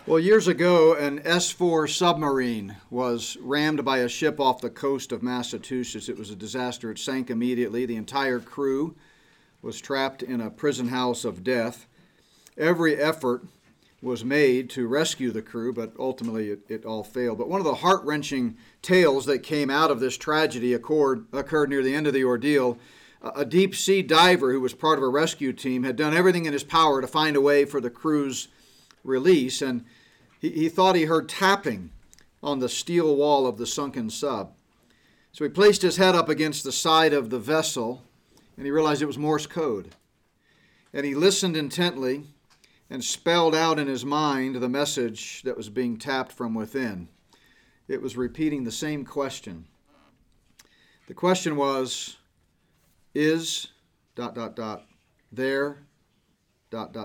Well, years ago, an S-4 submarine was rammed by a ship off the coast of Massachusetts. It was a disaster. It sank immediately. The entire crew was trapped in a prison house of death. Every effort was made to rescue the crew, but ultimately it all failed. But one of the heart-wrenching tales that came out of this tragedy occurred near the end of the ordeal. A deep-sea diver who was part of a rescue team had done everything in his power to find a way for the crew's release, and he thought he heard tapping on the steel wall of the sunken sub. So he placed his head up against the side of the vessel, and he realized it was Morse code. And he listened intently and spelled out in his mind the message that was being tapped from within. It was repeating the same question. The question was, is ... there ... any ...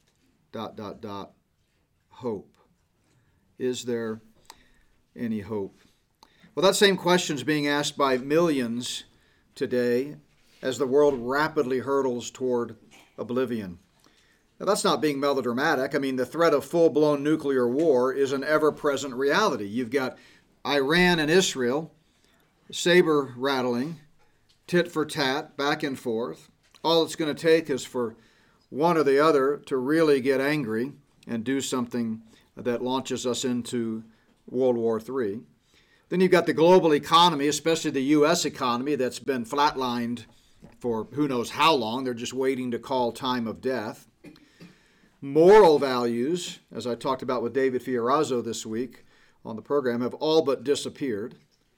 hope? Is there any hope? Well, that same question is being asked by millions today as the world rapidly hurtles toward oblivion. Now, that's not being melodramatic. I mean, the threat of full-blown nuclear war is an ever-present reality. You've got Iran and Israel, saber rattling, tit for tat, back and forth. All it's going to take is for one or the other to really get angry and do something that launches us into World War III. Then you've got the global economy, especially the U.S. economy, that's been flatlined for who knows how long. They're just waiting to call time of death. Moral values, as I talked about with David Fiorazo this week on the program, have all but disappeared.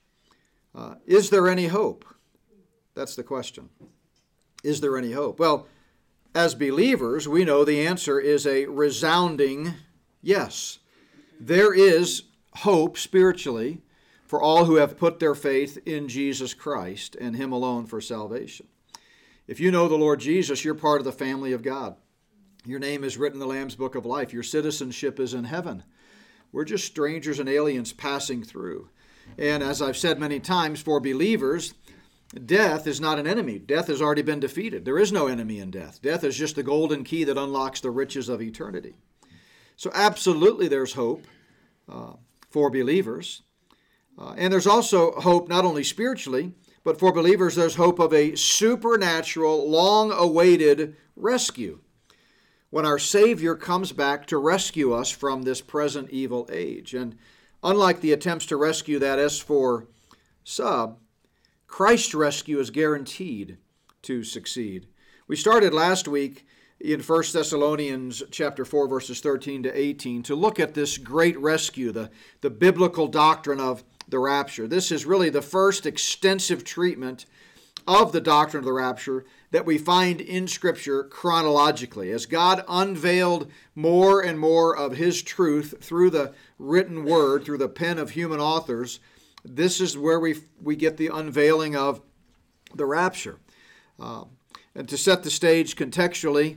Is there any hope? That's the question. Is there any hope? Well, as believers, we know the answer is a resounding yes. There is hope spiritually for all who have put their faith in Jesus Christ and Him alone for salvation. If you know the Lord Jesus, you're part of the family of God. Your name is written in the Lamb's Book of Life. Your citizenship is in heaven. We're just strangers and aliens passing through. And as I've said many times, for believers, death is not an enemy. Death has already been defeated. There is no enemy in death. Death is just the golden key that unlocks the riches of eternity. So absolutely there's hope for believers. And there's also hope not only spiritually, but for believers there's hope of a supernatural, long-awaited rescue when our Savior comes back to rescue us from this present evil age. And unlike the attempts to rescue that S-4 sub, Christ's rescue is guaranteed to succeed. We started last week in 1 Thessalonians chapter 4, verses 13 to 18, to look at this great rescue, the biblical doctrine of the rapture. This is really the first extensive treatment of the doctrine of the rapture that we find in Scripture chronologically. As God unveiled more and more of His truth through the written word, through the pen of human authors, this is where we get the unveiling of the rapture. And to set the stage contextually,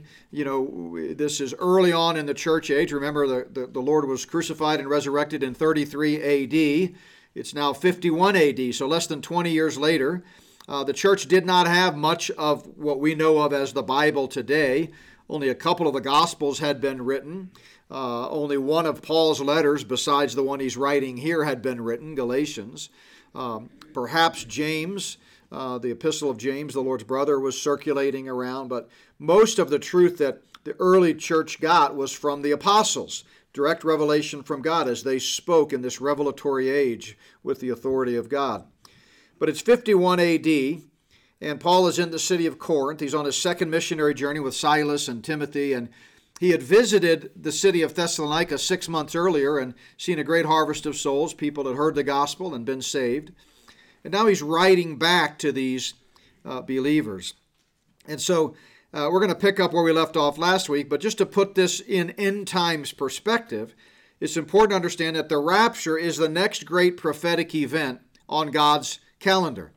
this is early on in the church age. Remember, the Lord was crucified and resurrected in 33 A.D. It's now 51 A.D., so less than 20 years later. The church did not have much of what we know of as the Bible today. Only a couple of the Gospels had been written. Only one of Paul's letters, besides the one he's writing here, had been written, Galatians. Perhaps James, the Epistle of James, the Lord's brother, was circulating around, but most of the truth that the early church got was from the apostles, direct revelation from God as they spoke in this revelatory age with the authority of God. But it's 51 A.D., and Paul is in the city of Corinth. He's on his second missionary journey with Silas and Timothy, and he had visited the city of Thessalonica 6 months earlier and seen a great harvest of souls. People had heard the gospel and been saved. And now he's writing back to these believers. And so we're going to pick up where we left off last week, but just to put this in end times perspective, it's important to understand that the rapture is the next great prophetic event on God's calendar.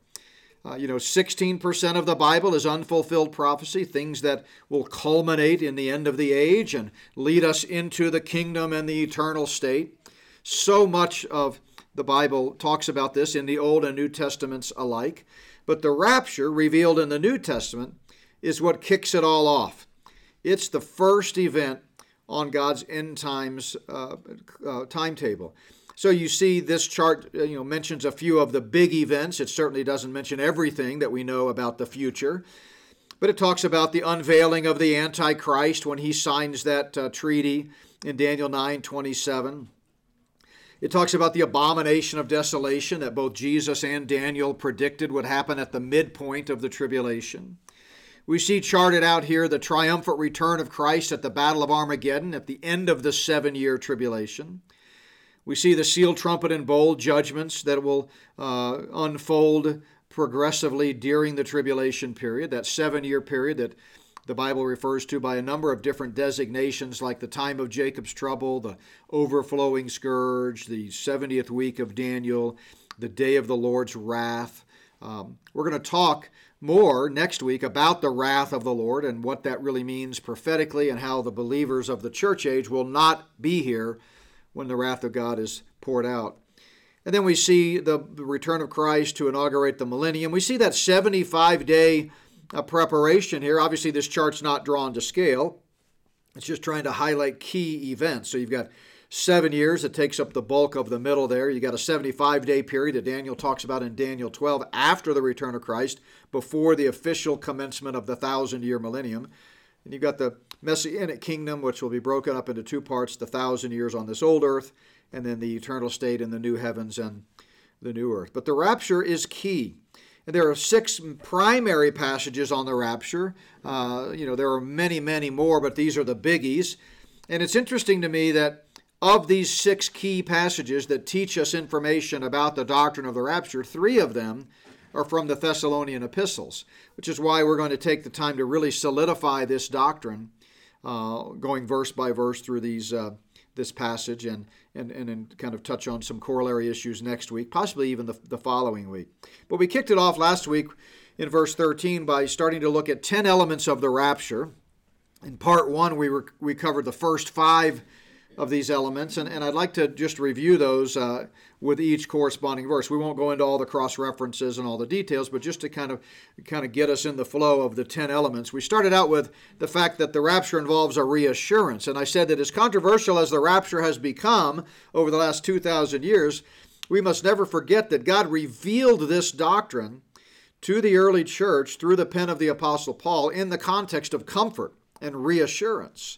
16% of the Bible is unfulfilled prophecy, things that will culminate in the end of the age and lead us into the kingdom and the eternal state. So much of the Bible talks about this in the Old and New Testaments alike. But the rapture revealed in the New Testament is what kicks it all off. It's the first event on God's end times timetable. So you see this chart mentions a few of the big events. It certainly doesn't mention everything that we know about the future. But it talks about the unveiling of the Antichrist when he signs that treaty in Daniel 9:27. It talks about the abomination of desolation that both Jesus and Daniel predicted would happen at the midpoint of the tribulation. We see charted out here the triumphant return of Christ at the Battle of Armageddon at the end of the 7-year tribulation. We see the sealed trumpet and bowl judgments that will unfold progressively during the tribulation period, that 7-year period that the Bible refers to by a number of different designations, like the time of Jacob's trouble, the overflowing scourge, the 70th week of Daniel, the day of the Lord's wrath. We're going to talk more next week about the wrath of the Lord and what that really means prophetically, and how the believers of the church age will not be here when the wrath of God is poured out. And then we see the return of Christ to inaugurate the millennium. We see that 75-day preparation here. Obviously, this chart's not drawn to scale. It's just trying to highlight key events. So you've got 7 years that takes up the bulk of the middle there. You've got a 75-day period that Daniel talks about in Daniel 12 after the return of Christ, before the official commencement of the 1,000-year millennium. And you've got the Messianic kingdom, which will be broken up into 2 parts, the 1,000 years on this old earth, and then the eternal state in the new heavens and the new earth. But the rapture is key. And there are 6 primary passages on the rapture. There are many, many more, but these are the biggies. And it's interesting to me that of these 6 key passages that teach us information about the doctrine of the rapture, 3 of them are from the Thessalonian epistles, which is why we're going to take the time to really solidify this doctrine, going verse by verse through this passage and kind of touch on some corollary issues next week, possibly even the following week. But we kicked it off last week in verse 13 by starting to look at 10 elements of the rapture. In part 1, we covered the first 5 of these elements, and I'd like to just review those with each corresponding verse. We won't go into all the cross-references and all the details, but just to kind of get us in the flow of the 10 elements. We started out with the fact that the rapture involves a reassurance, and I said that as controversial as the rapture has become over the last 2,000 years, we must never forget that God revealed this doctrine to the early church through the pen of the Apostle Paul in the context of comfort and reassurance.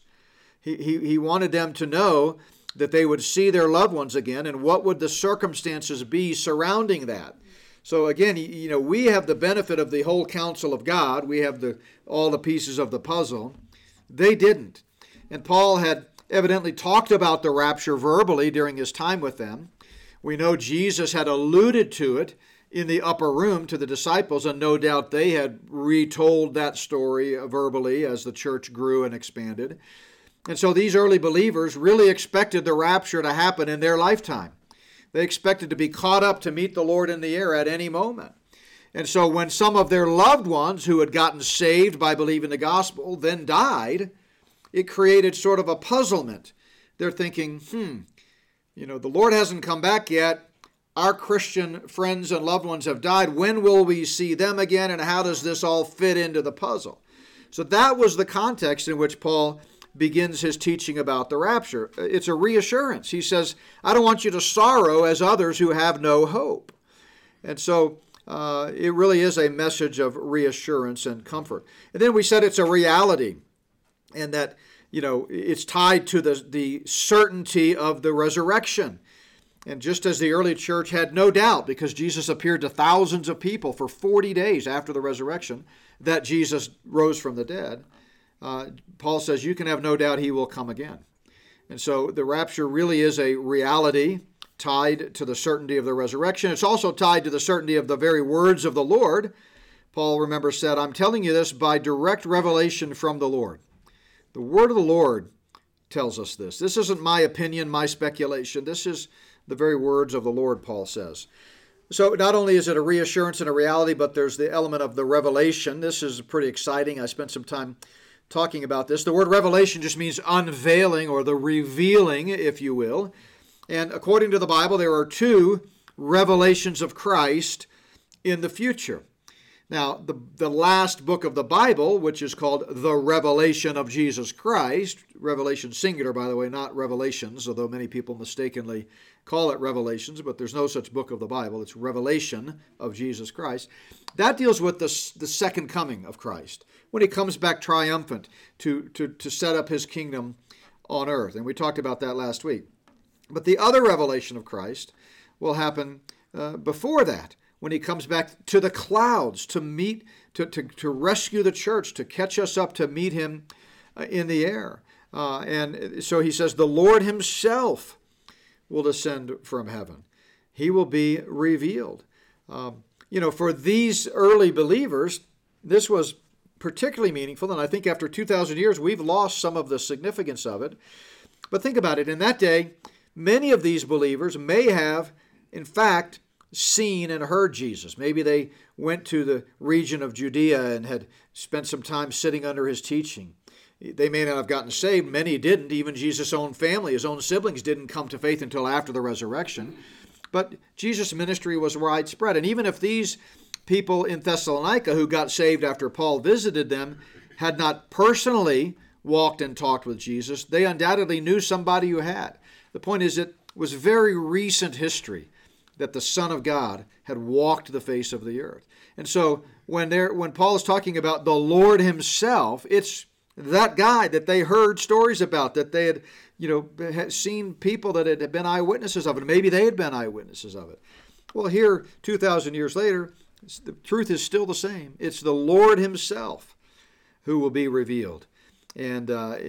He wanted them to know that they would see their loved ones again, and what would the circumstances be surrounding that. So again, we have the benefit of the whole counsel of God. We have all the pieces of the puzzle. They didn't. And Paul had evidently talked about the rapture verbally during his time with them. We know Jesus had alluded to it in the upper room to the disciples, and no doubt they had retold that story verbally as the church grew and expanded. And so these early believers really expected the rapture to happen in their lifetime. They expected to be caught up to meet the Lord in the air at any moment. And so when some of their loved ones who had gotten saved by believing the gospel then died, it created sort of a puzzlement. They're thinking, the Lord hasn't come back yet. Our Christian friends and loved ones have died. When will we see them again? And how does this all fit into the puzzle? So that was the context in which Paul begins his teaching about the rapture. It's a reassurance. He says, I don't want you to sorrow as others who have no hope. And so it really is a message of reassurance and comfort. And then we said it's a reality, and that it's tied to the certainty of the resurrection. And just as the early church had no doubt, because Jesus appeared to thousands of people for 40 days after the resurrection, that Jesus rose from the dead, Paul says you can have no doubt he will come again. And so the rapture really is a reality tied to the certainty of the resurrection. It's also tied to the certainty of the very words of the Lord. Paul, remember, said, I'm telling you this by direct revelation from the Lord. The word of the Lord tells us this. This isn't my opinion, my speculation. This is the very words of the Lord, Paul says. So not only is it a reassurance and a reality, but there's the element of the revelation. This is pretty exciting. I spent some time talking about this. The word revelation just means unveiling, or the revealing, if you will. And according to the Bible, there are 2 revelations of Christ in the future. Now, the last book of the Bible, which is called the Revelation of Jesus Christ, Revelation singular, by the way, not Revelations, although many people mistakenly call it Revelations, but there's no such book of the Bible. It's Revelation of Jesus Christ. That deals with the second coming of Christ, when he comes back triumphant to set up his kingdom on earth. And we talked about that last week. But the other revelation of Christ will happen before that, when he comes back to the clouds to meet, to rescue the church, to catch us up, to meet him in the air. And so he says, the Lord himself will descend from heaven. He will be revealed. For these early believers, this was particularly meaningful, and I think after 2,000 years, we've lost some of the significance of it. But think about it. In that day, many of these believers may have, in fact, seen and heard Jesus. Maybe they went to the region of Judea and had spent some time sitting under his teaching. They may not have gotten saved. Many didn't. Even Jesus' own family, his own siblings, didn't come to faith until after the resurrection. But Jesus' ministry was widespread. And even if these people in Thessalonica who got saved after Paul visited them had not personally walked and talked with Jesus, they undoubtedly knew somebody who had. The point is, it was very recent history that the Son of God had walked the face of the earth. And so when Paul is talking about the Lord himself, it's that guy that they heard stories about, that they had seen people that had been eyewitnesses of it. Maybe they had been eyewitnesses of it. Well, here, 2,000 years later, the truth is still the same. It's the Lord himself who will be revealed. And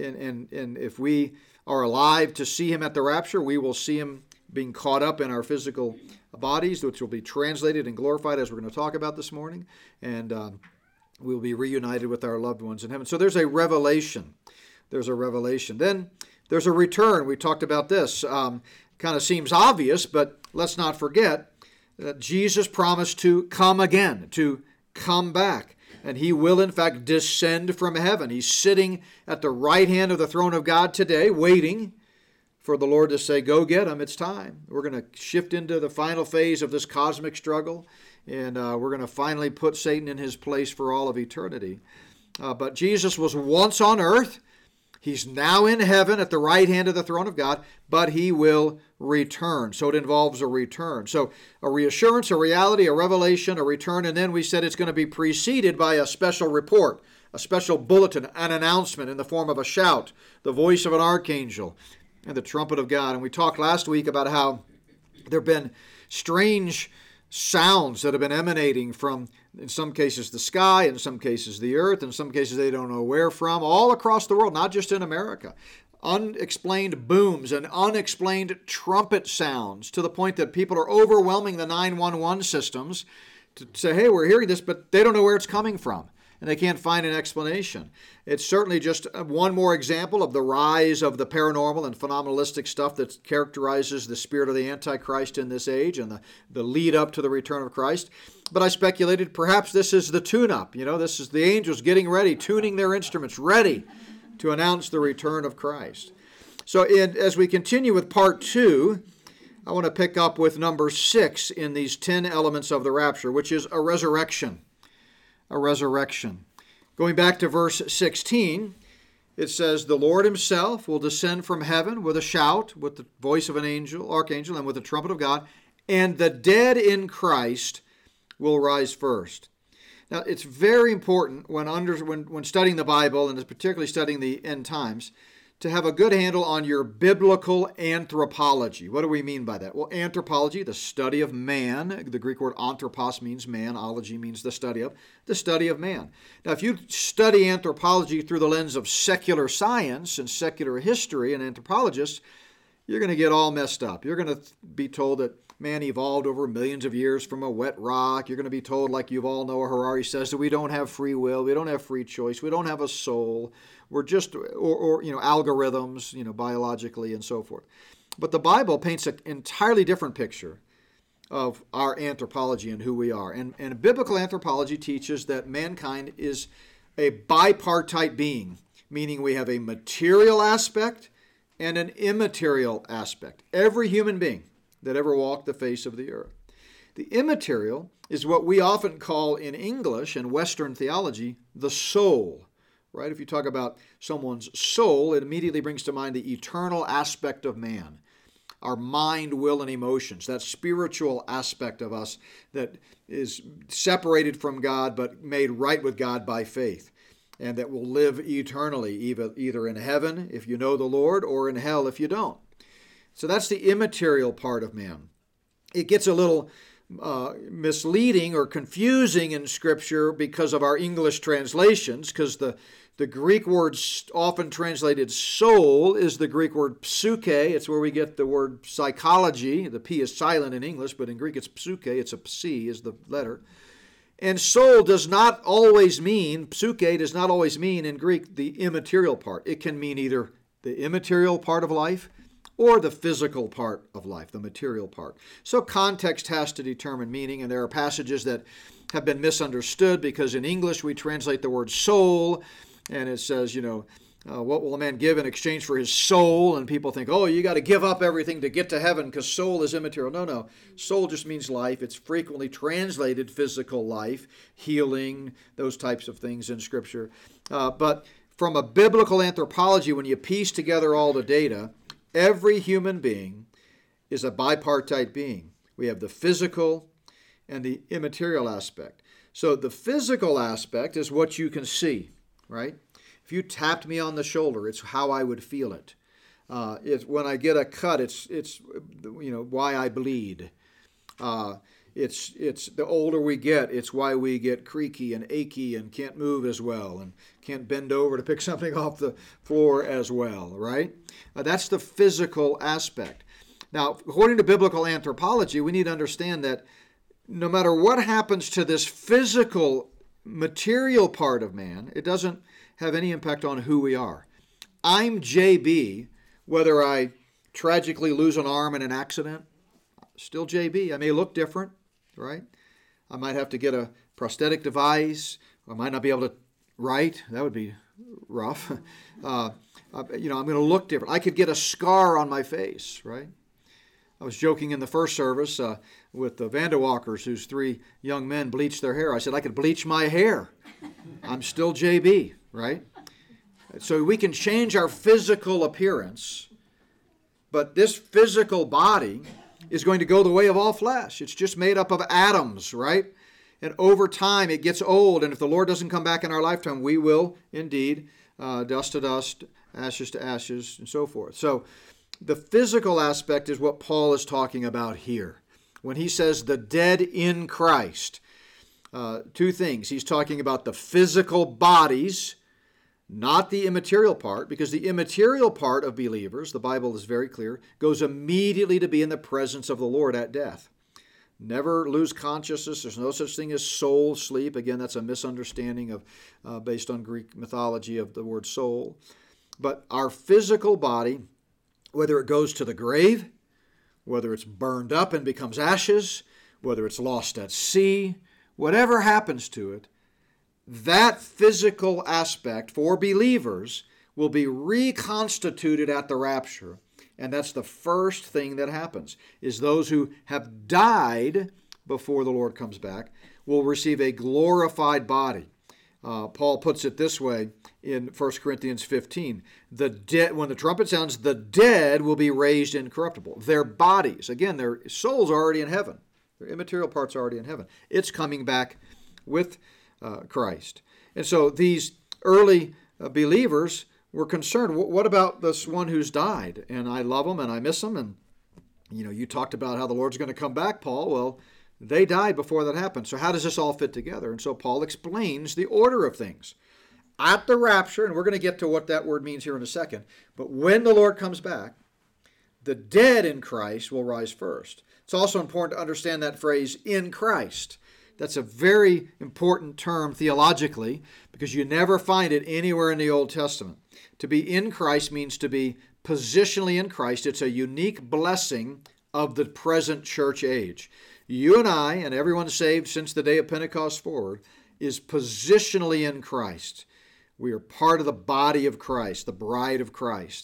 if we are alive to see him at the rapture, we will see him being caught up in our physical bodies, which will be translated and glorified, as we're going to talk about this morning. And we'll be reunited with our loved ones in heaven. So there's a revelation. There's a revelation. Then there's a return. We talked about this. Kind of seems obvious, but let's not forget that Jesus promised to come again, to come back. And he will, in fact, descend from heaven. He's sitting at the right hand of the throne of God today, waiting for the Lord to say, go get him, it's time. We're going to shift into the final phase of this cosmic struggle, and we're going to finally put Satan in his place for all of eternity. But Jesus was once on earth. He's now in heaven at the right hand of the throne of God, but he will return. So it involves a return. So a reassurance, a reality, a revelation, a return, and then we said it's going to be preceded by a special report, a special bulletin, an announcement in the form of a shout, the voice of an archangel, and the trumpet of God. And we talked last week about how there have been strange sounds that have been emanating from, in some cases, the sky, in some cases, the earth, in some cases, they don't know where from, all across the world, not just in America. Unexplained booms and unexplained trumpet sounds, to the point that people are overwhelming the 911 systems to say, hey, we're hearing this, but they don't know where it's coming from, and they can't find an explanation. It's certainly just one more example of the rise of the paranormal and phenomenalistic stuff that characterizes the spirit of the Antichrist in this age and the lead up to the return of Christ. But I speculated perhaps this is the tune-up. This is the angels getting ready, tuning their instruments, ready to announce the return of Christ. So as we continue with part 2, I want to pick up with number 6 in these 10 elements of the rapture, which is a resurrection. A resurrection. Going back to verse 16, it says, the Lord himself will descend from heaven with a shout, with the voice of an archangel, and with the trumpet of God, and the dead in Christ will rise first. Now, it's very important when studying the Bible, and particularly studying the end times, to have a good handle on your biblical anthropology. What do we mean by that? Well, anthropology, the study of man. The Greek word anthropos means man. Ology means the study of man. Now, if you study anthropology through the lens of secular science and secular history and anthropologists, you're going to get all messed up. You're going to be told that man evolved over millions of years from a wet rock. You're going to be told, like you all know, Harari says, that we don't have free will, we don't have free choice, we don't have a soul. We're just, algorithms, biologically and so forth. But the Bible paints an entirely different picture of our anthropology and who we are. And biblical anthropology teaches that mankind is a bipartite being, meaning we have a material aspect and an immaterial aspect. Every human being that ever walked the face of the earth. The immaterial is what we often call in English and Western theology the soul, right? If you talk about someone's soul, it immediately brings to mind the eternal aspect of man, our mind, will, and emotions, that spiritual aspect of us that is separated from God but made right with God by faith, and that will live eternally, either in heaven if you know the Lord or in hell if you don't. So that's the immaterial part of man. It gets a little misleading or confusing in Scripture because of our English translations, because the Greek word often translated soul is the Greek word psyche. It's where we get the word psychology. The P is silent in English, but in Greek it's psyche. It's a C is the letter. And soul does not always mean, psyche does not always mean in Greek the immaterial part. It can mean either the immaterial part of life or the physical part of life, the material part. So context has to determine meaning, and there are passages that have been misunderstood because in English we translate the word soul, and it says, what will a man give in exchange for his soul? And people think, you got to give up everything to get to heaven because soul is immaterial. No. Soul just means life. It's frequently translated physical life, healing, those types of things in Scripture. But from a biblical anthropology, when you piece together all the data, every human being is a bipartite being. We have the physical and the immaterial aspect. So the physical aspect is what you can see, right? If you tapped me on the shoulder, it's how I would feel it. When I get a cut, it's why I bleed. It's the older we get, it's why we get creaky and achy and can't move as well and can't bend over to pick something off the floor as well, right? That's the physical aspect. Now, according to biblical anthropology, we need to understand that no matter what happens to this physical, material part of man, it doesn't have any impact on who we are. I'm JB, whether I tragically lose an arm in an accident, still JB. I may look different, right? I might have to get a prosthetic device. I might not be able to write. That would be rough. I'm going to look different. I could get a scar on my face, right? I was joking in the first service with the Vandewalkers, whose 3 young men bleached their hair. I said, I could bleach my hair. I'm still JB, right? So we can change our physical appearance, but this physical body is going to go the way of all flesh. It's just made up of atoms, right? And over time it gets old, and if the Lord doesn't come back in our lifetime, we will indeed dust to dust, ashes to ashes, and so forth. So the physical aspect is what Paul is talking about here. When he says the dead in Christ, 2 things. He's talking about the physical bodies, not the immaterial part, because the immaterial part of believers, the Bible is very clear, goes immediately to be in the presence of the Lord at death. Never lose consciousness. There's no such thing as soul sleep. Again, that's a misunderstanding of based on Greek mythology of the word soul. But our physical body, whether it goes to the grave, whether it's burned up and becomes ashes, whether it's lost at sea, whatever happens to it, that physical aspect for believers will be reconstituted at the rapture. And that's the first thing that happens, is those who have died before the Lord comes back will receive a glorified body. Paul puts it this way in 1 Corinthians 15. When the trumpet sounds, the dead will be raised incorruptible. Their bodies, again, their souls are already in heaven. Their immaterial parts are already in heaven. It's coming back with Christ. And so these early believers were concerned, what about this one who's died? And I love him and I miss him. And, you talked about how the Lord's going to come back, Paul. Well, they died before that happened. So how does this all fit together? And so Paul explains the order of things. At the rapture, and we're going to get to what that word means here in a second, but when the Lord comes back, the dead in Christ will rise first. It's also important to understand that phrase, in Christ. That's a very important term theologically because you never find it anywhere in the Old Testament. To be in Christ means to be positionally in Christ. It's a unique blessing of the present church age. You and I, and everyone saved since the day of Pentecost forward, is positionally in Christ. We are part of the body of Christ, the bride of Christ.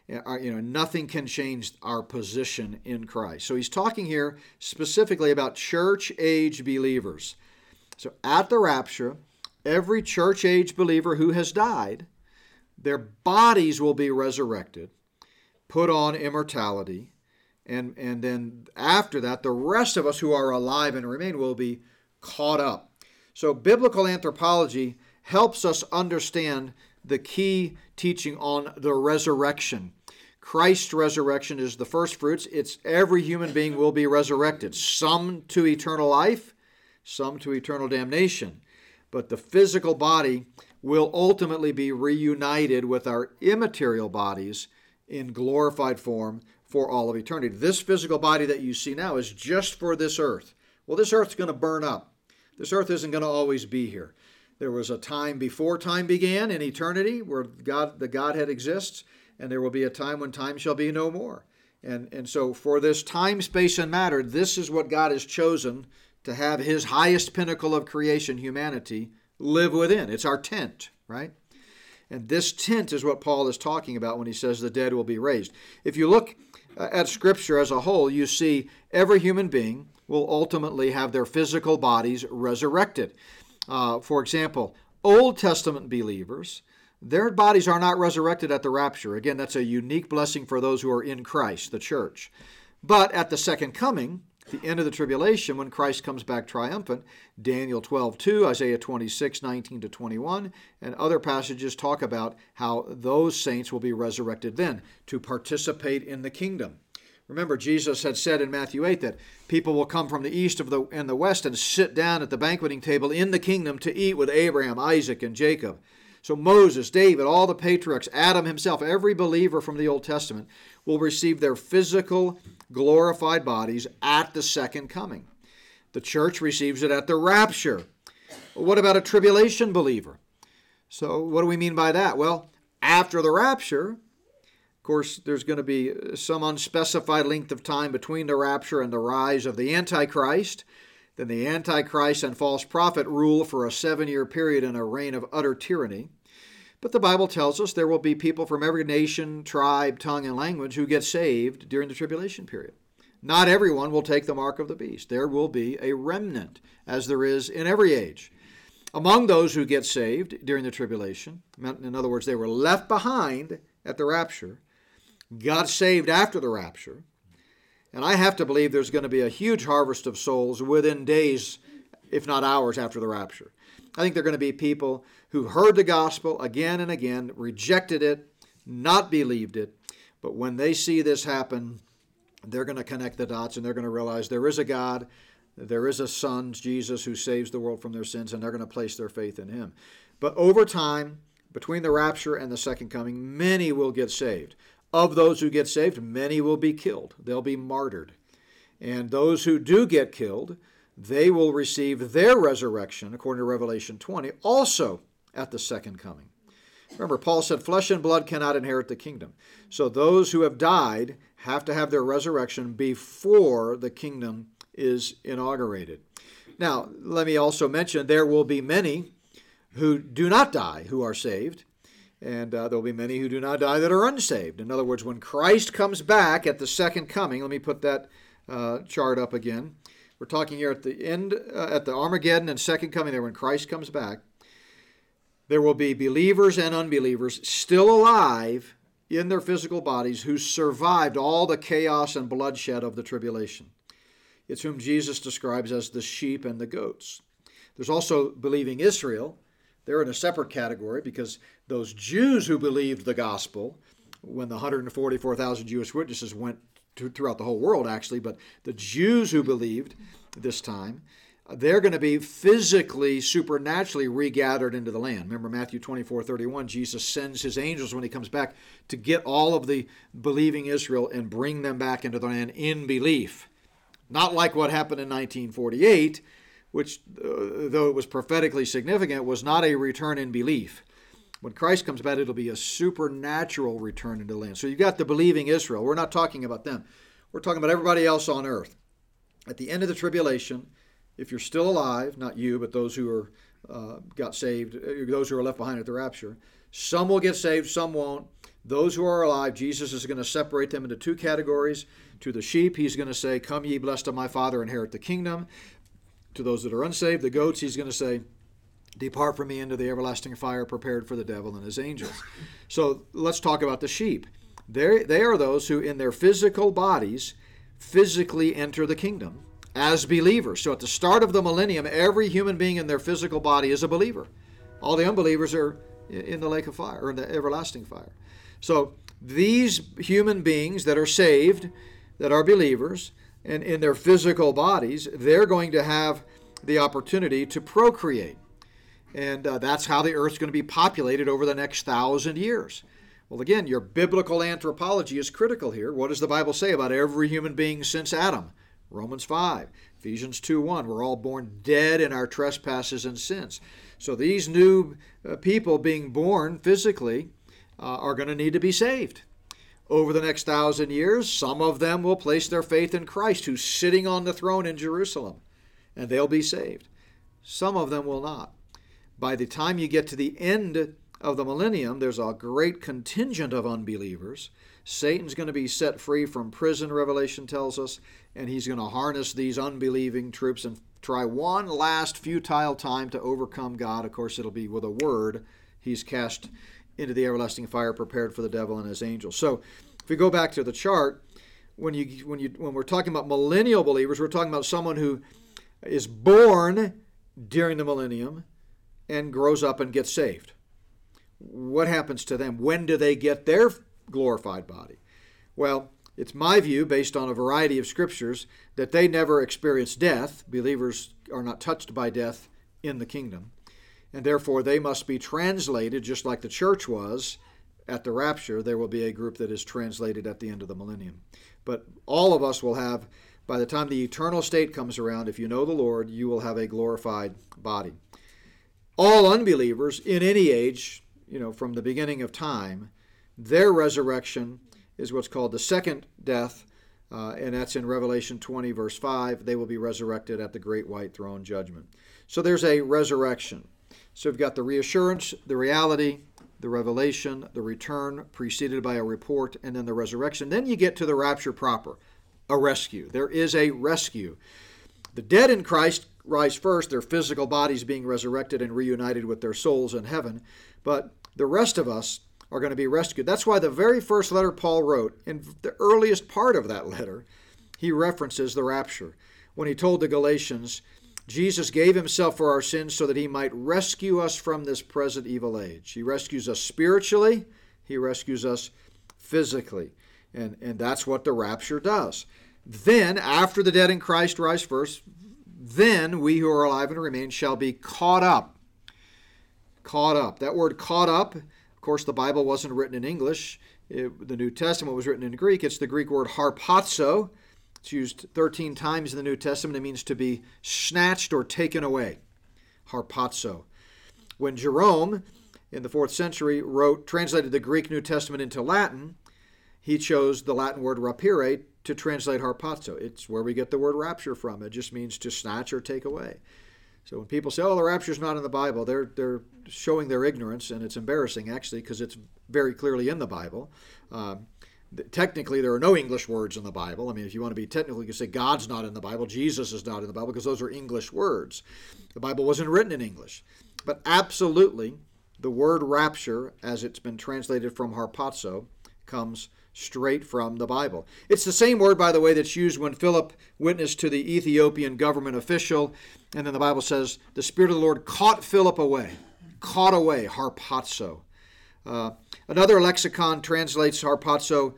Nothing can change our position in Christ. So he's talking here specifically about church-age believers. So at the rapture, every church-age believer who has died, their bodies will be resurrected, put on immortality, and then after that, the rest of us who are alive and remain will be caught up. So biblical anthropology helps us understand the key teaching on the resurrection. Christ's resurrection is the first fruits. It's every human being will be resurrected, some to eternal life, some to eternal damnation. But the physical body will ultimately be reunited with our immaterial bodies in glorified form for all of eternity. This physical body that you see now is just for this earth. Well, this earth's going to burn up. This earth isn't going to always be here. There was a time before time began in eternity where the Godhead exists, and there will be a time when time shall be no more. And so for this time, space, and matter, this is what God has chosen to have his highest pinnacle of creation, humanity, live within. It's our tent, right? And this tent is what Paul is talking about when he says the dead will be raised. If you look at Scripture as a whole, you see every human being will ultimately have their physical bodies resurrected. For example, Old Testament believers, their bodies are not resurrected at the rapture. Again, that's a unique blessing for those who are in Christ, the church. But at the second coming, the end of the tribulation, when Christ comes back triumphant, Daniel 12:2, Isaiah 26:19-21, and other passages talk about how those saints will be resurrected then to participate in the kingdom. Remember, Jesus had said in Matthew 8 that people will come from the east and the west and sit down at the banqueting table in the kingdom to eat with Abraham, Isaac, and Jacob. So Moses, David, all the patriarchs, Adam himself, every believer from the Old Testament will receive their physical, glorified bodies at the second coming. The church receives it at the rapture. What about a tribulation believer? So what do we mean by that? Well, after the rapture, of course, there's going to be some unspecified length of time between the rapture and the rise of the Antichrist. Then the Antichrist and false prophet rule for a 7-year period in a reign of utter tyranny. But the Bible tells us there will be people from every nation, tribe, tongue, and language who get saved during the tribulation period. Not everyone will take the mark of the beast. There will be a remnant, as there is in every age. Among those who get saved during the tribulation, in other words, they were left behind at the rapture, got saved after the rapture, and I have to believe there's going to be a huge harvest of souls within days, if not hours, after the rapture. I think there are going to be people who heard the gospel again and again, rejected it, not believed it, but when they see this happen, they're going to connect the dots and they're going to realize there is a God, there is a Son, Jesus, who saves the world from their sins, and they're going to place their faith in him. But over time, between the rapture and the second coming, many will get saved. Of those who get saved, many will be killed. They'll be martyred. And those who do get killed, they will receive their resurrection, according to Revelation 20, also at the second coming. Remember, Paul said, flesh and blood cannot inherit the kingdom. So those who have died have to have their resurrection before the kingdom is inaugurated. Now, let me also mention there will be many who do not die who are saved. And there will be many who do not die that are unsaved. In other words, when Christ comes back at the second coming, let me put that chart up again. We're talking here at the end, at the Armageddon and second coming there, when Christ comes back, there will be believers and unbelievers still alive in their physical bodies who survived all the chaos and bloodshed of the tribulation. It's whom Jesus describes as the sheep and the goats. There's also believing Israel. They're in a separate category because those Jews who believed the gospel, when the 144,000 Jewish witnesses went throughout the whole world, actually, but the Jews who believed this time, they're going to be physically, supernaturally regathered into the land. Remember Matthew 24:31, Jesus sends his angels when he comes back to get all of the believing Israel and bring them back into the land in belief. Not like what happened in 1948, which, though it was prophetically significant, was not a return in belief. When Christ comes back, it'll be a supernatural return into the land. So you've got the believing Israel. We're not talking about them. We're talking about everybody else on earth. At the end of the tribulation, if you're still alive, not you, but those who are got saved, those who are left behind at the rapture, some will get saved, some won't. Those who are alive, Jesus is going to separate them into two categories. To the sheep, he's going to say, "Come ye blessed of my Father, inherit the kingdom." To those that are unsaved, the goats, he's going to say, "Depart from me into the everlasting fire prepared for the devil and his angels." So let's talk about the sheep. They are those who in their physical bodies physically enter the kingdom as believers. So at the start of the millennium, every human being in their physical body is a believer. All the unbelievers are in the lake of fire, or in the everlasting fire. So these human beings that are saved, that are believers, and in their physical bodies, they're going to have the opportunity to procreate. And that's how the earth's going to be populated over the next 1,000 years. Well, again, your biblical anthropology is critical here. What does the Bible say about every human being since Adam? Romans 5, Ephesians 2:1. We're all born dead in our trespasses and sins. So these new people being born physically are going to need to be saved. Over the next 1,000 years, some of them will place their faith in Christ, who's sitting on the throne in Jerusalem, and they'll be saved. Some of them will not. By the time you get to the end of the millennium, there's a great contingent of unbelievers. Satan's going to be set free from prison, Revelation tells us, and he's going to harness these unbelieving troops and try one last futile time to overcome God. Of course, it'll be with a word. He's cast into the everlasting fire prepared for the devil and his angels. So if we go back to the chart, when we're talking about millennial believers, we're talking about someone who is born during the millennium and grows up and gets saved. What happens to them? When do they get their glorified body? Well, it's my view, based on a variety of scriptures, that they never experience death. Believers are not touched by death in the kingdom. And therefore, they must be translated, just like the church was at the rapture. There will be a group that is translated at the end of the millennium. But all of us will have, by the time the eternal state comes around, if you know the Lord, you will have a glorified body. All unbelievers in any age, from the beginning of time, their resurrection is what's called the second death, and that's in Revelation 20, verse 5. They will be resurrected at the great white throne judgment. So there's a resurrection. So we've got the reassurance, the reality, the revelation, the return, preceded by a report, and then the resurrection. Then you get to the rapture proper, a rescue. There is a rescue. The dead in Christ rise first, their physical bodies being resurrected and reunited with their souls in heaven. But the rest of us are going to be rescued. That's why the very first letter Paul wrote, in the earliest part of that letter, he references the rapture. When he told the Galatians, Jesus gave himself for our sins so that he might rescue us from this present evil age. He rescues us spiritually. He rescues us physically. And that's what the rapture does. Then, after the dead in Christ rise first, then we who are alive and remain shall be caught up. Caught up. That word caught up, of course, the Bible wasn't written in English. The New Testament was written in Greek. It's the Greek word harpazo. It's used 13 times in the New Testament. It means to be snatched or taken away. Harpazo. When Jerome, in the 4th century, translated the Greek New Testament into Latin, he chose the Latin word rapire to translate harpazo. It's where we get the word rapture from. It just means to snatch or take away. So when people say, the rapture's not in the Bible, they're showing their ignorance, and it's embarrassing, actually, because it's very clearly in the Bible. Technically, there are no English words in the Bible. I mean, if you want to be technical, you can say God's not in the Bible, Jesus is not in the Bible, because those are English words. The Bible wasn't written in English. But absolutely, the word rapture, as it's been translated from harpazo, comes straight from the Bible. It's the same word, by the way, that's used when Philip witnessed to the Ethiopian government official, and then the Bible says, the Spirit of the Lord caught Philip away. Caught away, harpazo. Another lexicon translates harpazo,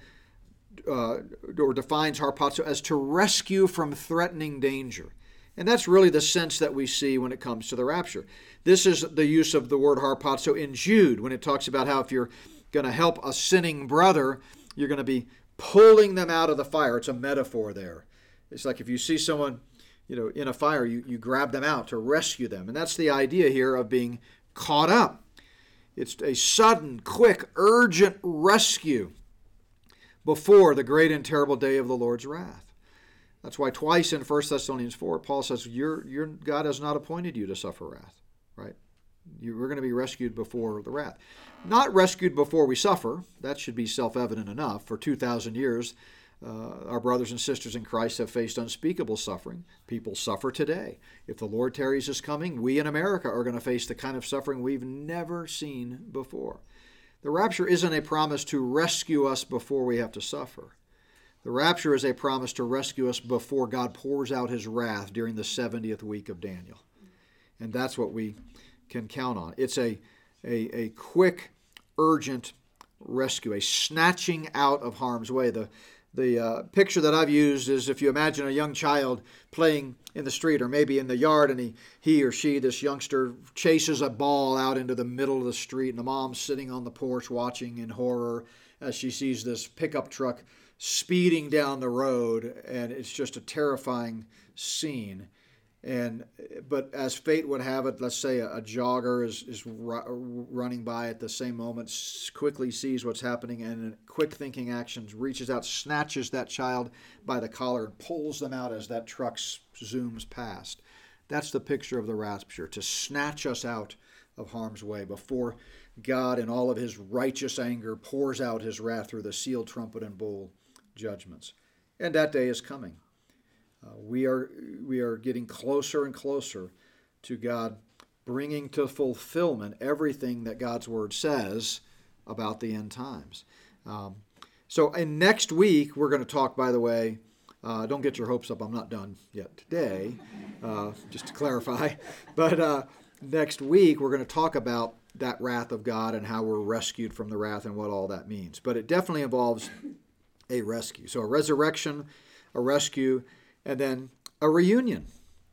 or defines harpazo as to rescue from threatening danger. And that's really the sense that we see when it comes to the rapture. This is the use of the word harpazo in Jude, when it talks about how if you're going to help a sinning brother, you're going to be pulling them out of the fire. It's a metaphor there. It's like if you see someone, in a fire, you grab them out to rescue them. And that's the idea here of being caught up. It's a sudden, quick, urgent rescue before the great and terrible day of the Lord's wrath. That's why twice in 1 Thessalonians 4, Paul says, your God has not appointed you to suffer wrath, right? We're going to be rescued before the wrath. Not rescued before we suffer. That should be self-evident enough. For 2,000 years, our brothers and sisters in Christ have faced unspeakable suffering. People suffer today. If the Lord tarries his coming, we in America are going to face the kind of suffering we've never seen before. The rapture isn't a promise to rescue us before we have to suffer. The rapture is a promise to rescue us before God pours out his wrath during the 70th week of Daniel. And that's what we can count on. It's a quick, urgent rescue, a snatching out of harm's way. The picture that I've used is if you imagine a young child playing in the street or maybe in the yard, and he or she, this youngster, chases a ball out into the middle of the street, and the mom's sitting on the porch watching in horror as she sees this pickup truck speeding down the road, and it's just a terrifying scene. But as fate would have it, let's say a jogger is running by at the same moment, quickly sees what's happening, and in quick thinking actions reaches out, snatches that child by the collar, and pulls them out as that truck zooms past. That's the picture of the rapture, to snatch us out of harm's way before God in all of his righteous anger pours out his wrath through the sealed trumpet and bowl judgments. And that day is coming. We are getting closer and closer to God bringing to fulfillment everything that God's Word says about the end times. So in next week, we're going to talk, by the way, don't get your hopes up, I'm not done yet today, just to clarify. But next week, we're going to talk about that wrath of God and how we're rescued from the wrath and what all that means. But it definitely involves a rescue. So a resurrection, a rescue, and then a reunion.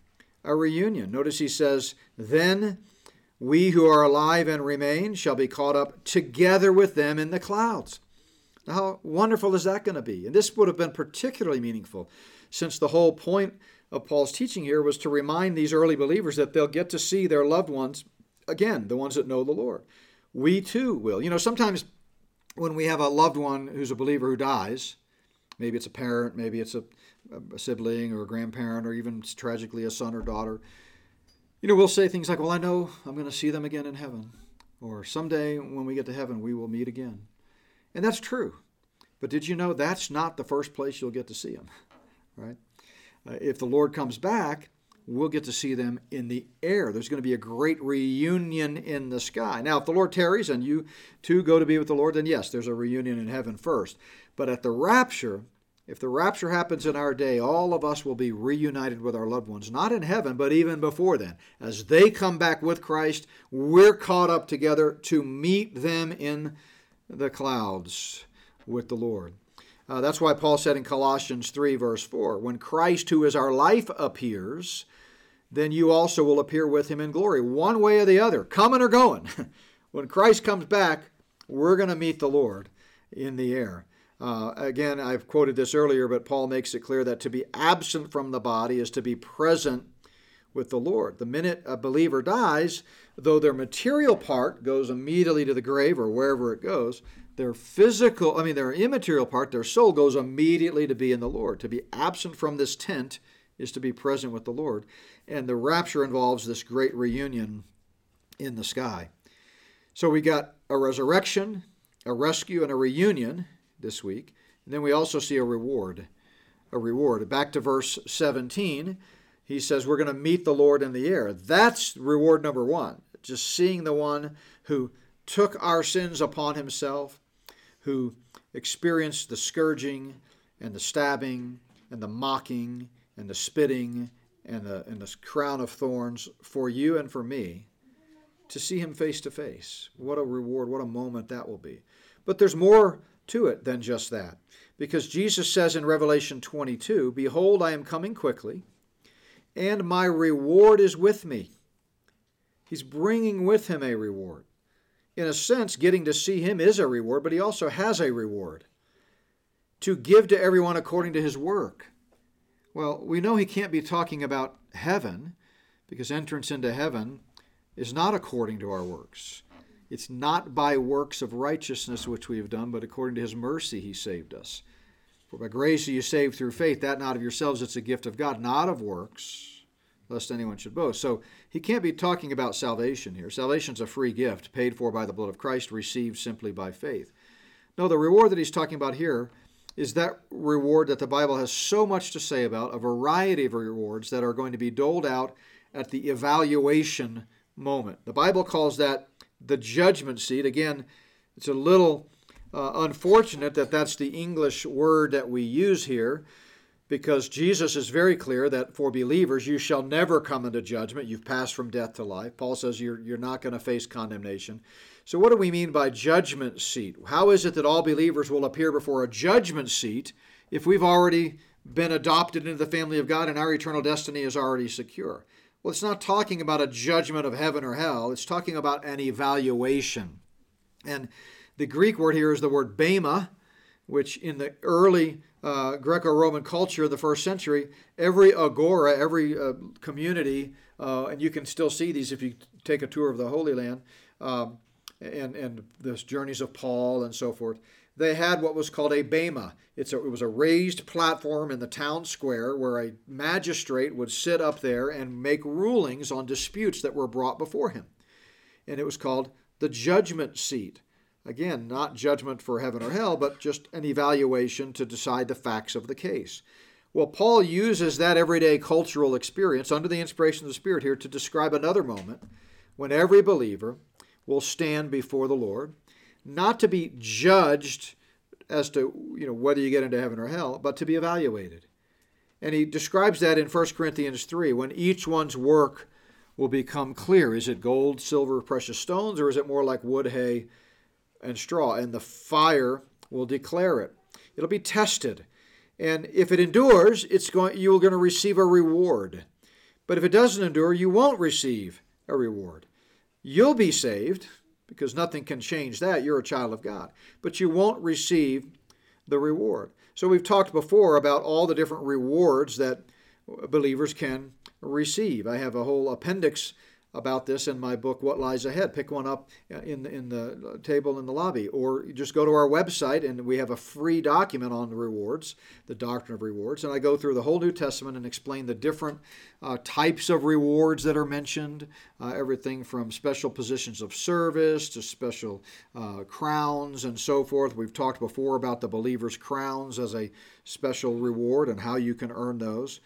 A reunion. Notice he says, then we who are alive and remain shall be caught up together with them in the clouds. Now, how wonderful is that going to be? And this would have been particularly meaningful, since the whole point of Paul's teaching here was to remind these early believers that they'll get to see their loved ones again, the ones that know the Lord. We too will. You know, sometimes when we have a loved one who's a believer who dies, maybe it's a parent, maybe it's a sibling or a grandparent, or even tragically a son or daughter, you know, we'll say things like, well, I know I'm going to see them again in heaven, or someday when we get to heaven, we will meet again. And that's true. But did you know that's not the first place you'll get to see them, right? If the Lord comes back, we'll get to see them in the air. There's going to be a great reunion in the sky. Now, if the Lord tarries and you too go to be with the Lord, then yes, there's a reunion in heaven first. But at the rapture, if the rapture happens in our day, all of us will be reunited with our loved ones, not in heaven, but even before then. As they come back with Christ, we're caught up together to meet them in the clouds with the Lord. That's why Paul said in Colossians 3, verse 4, when Christ, who is our life, appears, then you also will appear with him in glory, one way or the other, coming or going. When Christ comes back, we're going to meet the Lord in the air. Again, I've quoted this earlier, but Paul makes it clear that to be absent from the body is to be present with the Lord. The minute a believer dies, though their material part goes immediately to the grave or wherever it goes, their immaterial part, their soul, goes immediately to be in the Lord. To be absent from this tent is to be present with the Lord. And the rapture involves this great reunion in the sky. So we got a resurrection, a rescue, and a reunion this week. And then we also see a reward. A reward. Back to verse 17, he says we're going to meet the Lord in the air. That's reward number one. Just seeing the one who took our sins upon himself, who experienced the scourging and the stabbing and the mocking and the spitting and the crown of thorns for you and for me, to see him face to face. What a reward, what a moment that will be. But there's more to it than just that, because Jesus says in Revelation 22, behold, I am coming quickly, and my reward is with me. He's bringing with him a reward. In a sense, getting to see him is a reward, but he also has a reward to give to everyone according to his work. Well, we know he can't be talking about heaven, because entrance into heaven is not according to our works. It's not by works of righteousness which we have done, but according to his mercy he saved us. For by grace are you saved through faith, that not of yourselves, it's a gift of God, not of works, lest anyone should boast. So he can't be talking about salvation here. Salvation's a free gift, paid for by the blood of Christ, received simply by faith. No, the reward that he's talking about here is that reward that the Bible has so much to say about, a variety of rewards that are going to be doled out at the evaluation moment. The Bible calls that the judgment seat. Again, it's a little unfortunate that that's the English word that we use here, because Jesus is very clear that for believers, you shall never come into judgment. You've passed from death to life. Paul says you're not going to face condemnation. So what do we mean by judgment seat? How is it that all believers will appear before a judgment seat if we've already been adopted into the family of God and our eternal destiny is already secure? Well, it's not talking about a judgment of heaven or hell. It's talking about an evaluation. And the Greek word here is the word bema, which in the early Greco-Roman culture of the first century, every agora, every community, and you can still see these if you take a tour of the Holy Land, and the journeys of Paul and so forth, they had what was called a bema. It was a raised platform in the town square where a magistrate would sit up there and make rulings on disputes that were brought before him. And it was called the judgment seat. Again, not judgment for heaven or hell, but just an evaluation to decide the facts of the case. Well, Paul uses that everyday cultural experience under the inspiration of the Spirit here to describe another moment when every believer will stand before the Lord, not to be judged as to whether you get into heaven or hell, but to be evaluated. And he describes that in 1 Corinthians 3, when each one's work will become clear. Is it gold, silver, precious stones, or is it more like wood, hay, and straw? And the fire will declare it. It'll be tested. And if it endures, you're going to receive a reward. But if it doesn't endure, you won't receive a reward. You'll be saved, because nothing can change that. You're a child of God. But you won't receive the reward. So we've talked before about all the different rewards that believers can receive. I have a whole appendix about this in my book, What Lies Ahead. Pick one up in the table in the lobby, or you just go to our website and we have a free document on the rewards, the doctrine of rewards, and I go through the whole New Testament and explain the different types of rewards that are mentioned, everything from special positions of service to special crowns and so forth. We've talked before about the believer's crowns as a special reward and how you can earn those.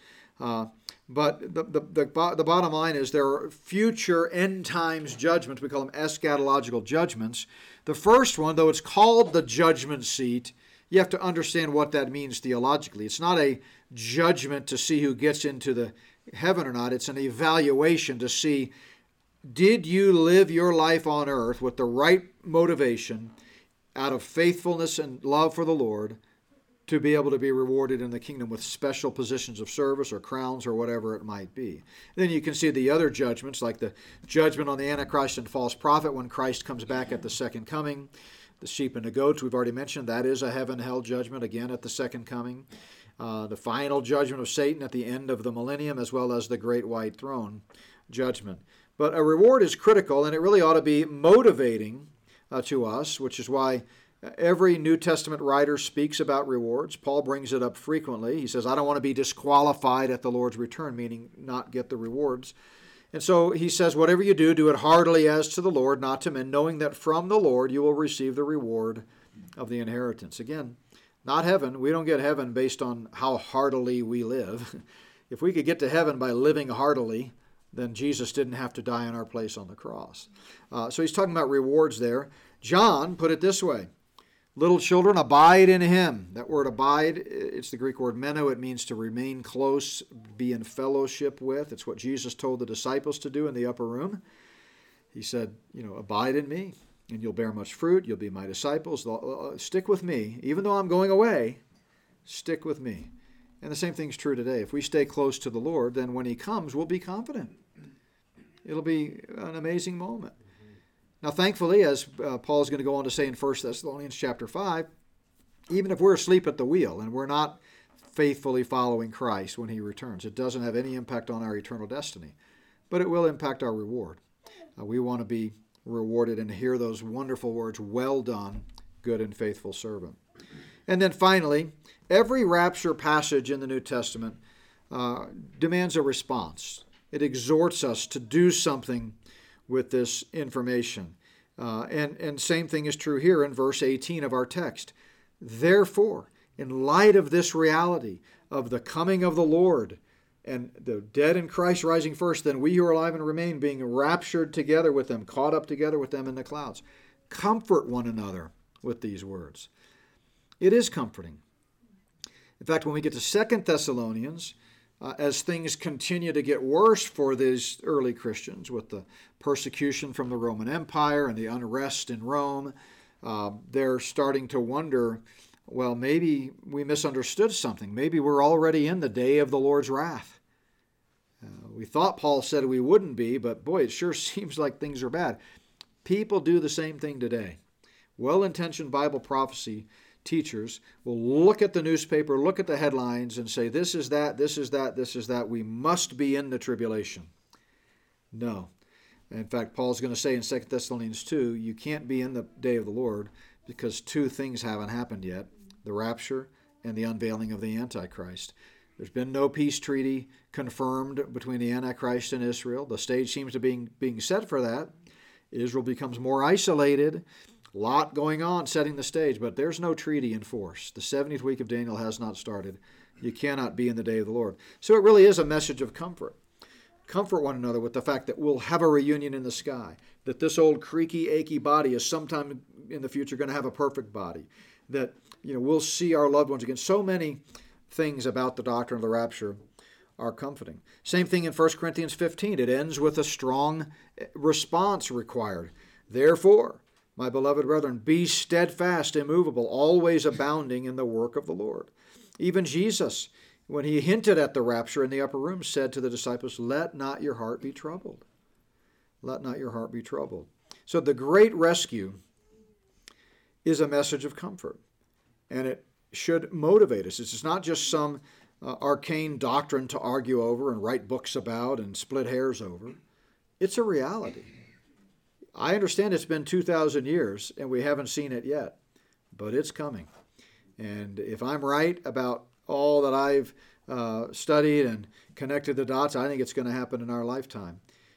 But the bottom line is there are future end times judgments. We call them eschatological judgments. The first one, though it's called the judgment seat, you have to understand what that means theologically. It's not a judgment to see who gets into the heaven or not. It's an evaluation to see, did you live your life on earth with the right motivation out of faithfulness and love for the Lord, to be able to be rewarded in the kingdom with special positions of service or crowns or whatever it might be. Then you can see the other judgments, like the judgment on the Antichrist and false prophet when Christ comes back at the second coming. The sheep and the goats, we've already mentioned, that is a heaven-hell judgment, again at the second coming. The final judgment of Satan at the end of the millennium, as well as the great white throne judgment. But a reward is critical, and it really ought to be motivating to us, which is why every New Testament writer speaks about rewards. Paul brings it up frequently. He says, I don't want to be disqualified at the Lord's return, meaning not get the rewards. And so he says, whatever you do, do it heartily as to the Lord, not to men, knowing that from the Lord you will receive the reward of the inheritance. Again, not heaven. We don't get heaven based on how heartily we live. If we could get to heaven by living heartily, then Jesus didn't have to die in our place on the cross. So he's talking about rewards there. John put it this way. Little children, abide in him. That word abide, it's the Greek word meno. It means to remain close, be in fellowship with. It's what Jesus told the disciples to do in the upper room. He said, abide in me, and you'll bear much fruit. You'll be my disciples. Stick with me. Even though I'm going away, stick with me. And the same thing's true today. If we stay close to the Lord, then when he comes, we'll be confident. It'll be an amazing moment. Now, thankfully, as Paul's going to go on to say in 1 Thessalonians chapter 5, even if we're asleep at the wheel and we're not faithfully following Christ when he returns, it doesn't have any impact on our eternal destiny, but it will impact our reward. We want to be rewarded and hear those wonderful words, well done, good and faithful servant. And then finally, every rapture passage in the New Testament demands a response. it exhorts us to do something with this information. And same thing is true here in verse 18 of our text. Therefore, in light of this reality of the coming of the Lord and the dead in Christ rising first, then we who are alive and remain being raptured together with them, caught up together with them in the clouds. Comfort one another with these words. It is comforting. In fact, when we get to 2 Thessalonians, as things continue to get worse for these early Christians with the persecution from the Roman Empire and the unrest in Rome, they're starting to wonder, well, maybe we misunderstood something. Maybe we're already in the day of the Lord's wrath. We thought Paul said we wouldn't be, but boy, it sure seems like things are bad. People do the same thing today. Well-intentioned Bible prophecy teachers will look at the newspaper, look at the headlines, and say, this is that, this is that, this is that. We must be in the tribulation. No. In fact, Paul's going to say in 2 Thessalonians 2, you can't be in the day of the Lord because two things haven't happened yet, the rapture and the unveiling of the Antichrist. There's been no peace treaty confirmed between the Antichrist and Israel. The stage seems to be being set for that. Israel becomes more isolated. A lot going on setting the stage, but there's no treaty in force. The 70th week of Daniel has not started. You cannot be in the day of the Lord. So it really is a message of comfort. Comfort one another with the fact that we'll have a reunion in the sky, that this old creaky, achy body is sometime in the future going to have a perfect body, that we'll see our loved ones again. So many things about the doctrine of the rapture are comforting. Same thing in 1 Corinthians 15. It ends with a strong response required. Therefore, my beloved brethren, be steadfast, immovable, always abounding in the work of the Lord. Even Jesus, when he hinted at the rapture in the upper room, said to the disciples, let not your heart be troubled. Let not your heart be troubled. So the great rescue is a message of comfort, and it should motivate us. It's not just some arcane doctrine to argue over and write books about and split hairs over. It's a reality. I understand it's been 2,000 years and we haven't seen it yet, but it's coming. And if I'm right about all that I've studied and connected the dots, I think it's going to happen in our lifetime.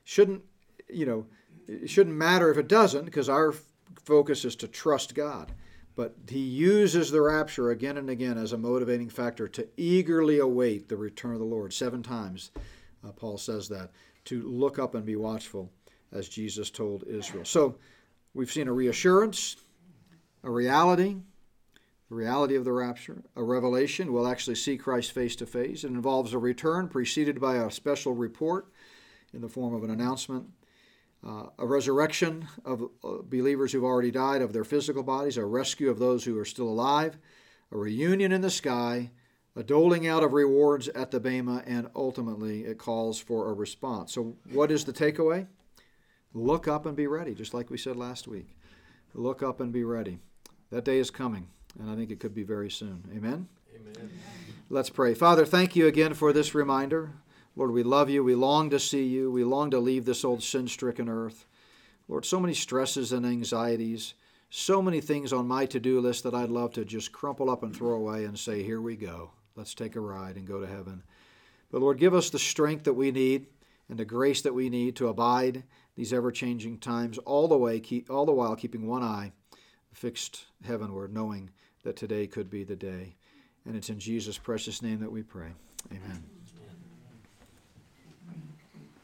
It shouldn't matter if it doesn't, because our focus is to trust God. But he uses the rapture again and again as a motivating factor to eagerly await the return of the Lord. 7 times Paul says that, to look up and be watchful, as Jesus told Israel. So we've seen a reassurance, a reality, the reality of the rapture, a revelation. We'll actually see Christ face to face. It involves a return preceded by a special report in the form of an announcement, a resurrection of believers who've already died of their physical bodies, a rescue of those who are still alive, a reunion in the sky, a doling out of rewards at the Bema, and ultimately it calls for a response. So what is the takeaway? Look up and be ready, just like we said last week. Look up and be ready. That day is coming, and I think it could be very soon. Amen? Amen. Let's pray. Father, thank you again for this reminder. Lord, we love you. We long to see you. We long to leave this old sin-stricken earth. Lord, so many stresses and anxieties, so many things on my to-do list that I'd love to just crumple up and throw away and say, here we go. Let's take a ride and go to heaven. But Lord, give us the strength that we need and the grace that we need to abide these ever-changing times, all the while keeping one eye fixed heavenward, knowing that today could be the day. And it's in Jesus' precious name that we pray. Amen.